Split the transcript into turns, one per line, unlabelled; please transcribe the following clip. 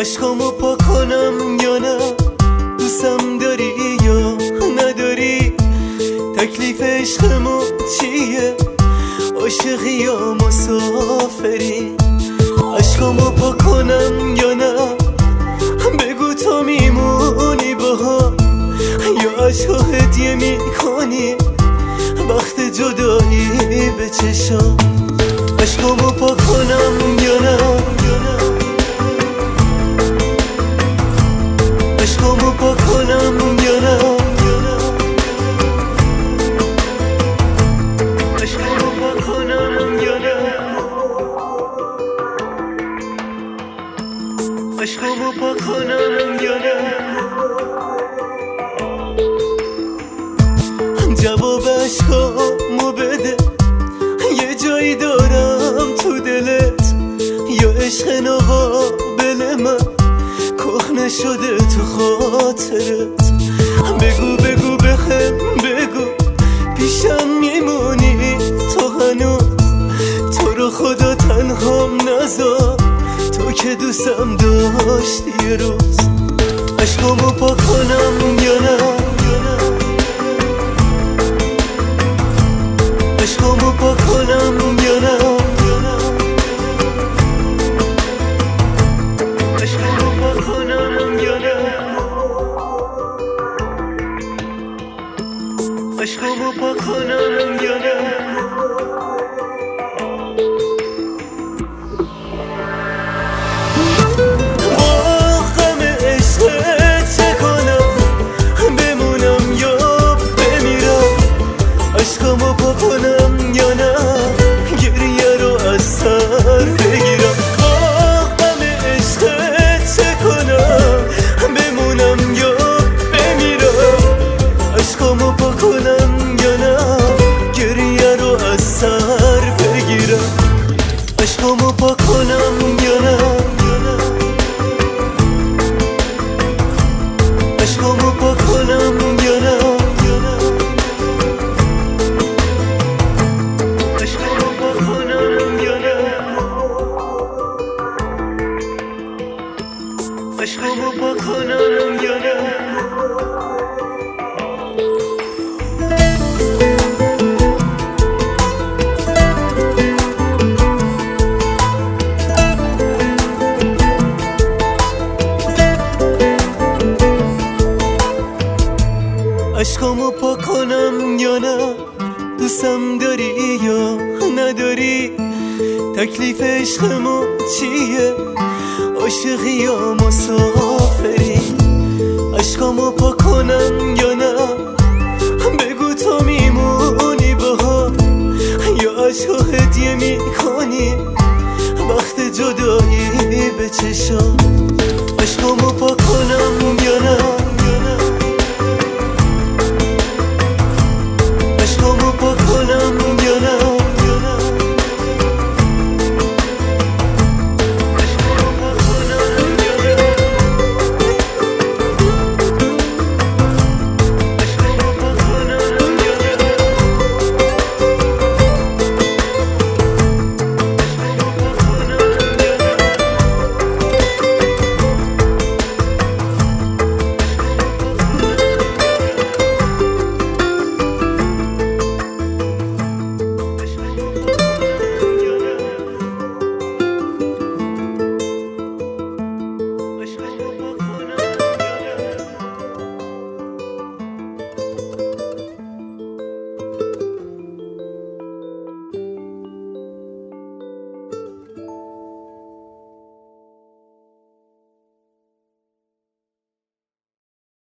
عشقامو پاک کنم یا نه؟ دوستم داری یا نداری؟ تکلیف عشقمو چیه؟ عاشقی یا مسافری؟ عشقامو پاک کنم یا نه؟ بگو تو میمونی باها یا عشقو هدیه میکنی وقت جدایی به چشام؟ عشقامو پاک کنم یا نه؟ عشقامو پاک کنم یا نه؟ عشقامو پاک کنم یا نه؟ عشقامو پاک کنم یا نه؟ جواب عشقامو بده، یه جایی دارم تو دلت یا عشق ناقابل من کهنه شده تو خاطرت؟ بگو بگو بهم بگو پیشم میمونی تو هنوز؟ تو رو خدا تنهام نذار، تو که دوستم داشتی یه روز. عشقامو پاک کنم یا نه؟ عشقامو پاک کنم یا نه؟ عشقامو پاک کنم یا نه؟ عشقامو پاک کنم یا نه؟ با غم عشقت چه کنم؟ بمونم یا بمیرم؟ عشقامو پاک کنم یا نه؟ گریه رو از سر بگیرم؟ با غم عشقت چه کنم؟ بمونم یا بمیرم؟ عشقامو پاک کنم یا نه؟ گریه رو از سر بگیرم؟ عشقامو پاک کنم یا نه؟ عشقامو پاک کنم یا نه؟ عشقامو پاک کنم یا نه؟ عشقامو پاک کنم یا نه؟ عشقامو پاک کنم یا نه؟ دوستم داری یا نداری؟ تکلیف عشقمو چیه؟ عاشقی یا مسافری؟ عشقامو پاک کنم یا نه؟ بگو تو میمونی باها یا عشقو هدیه میکنی وقت جدایی به چشام؟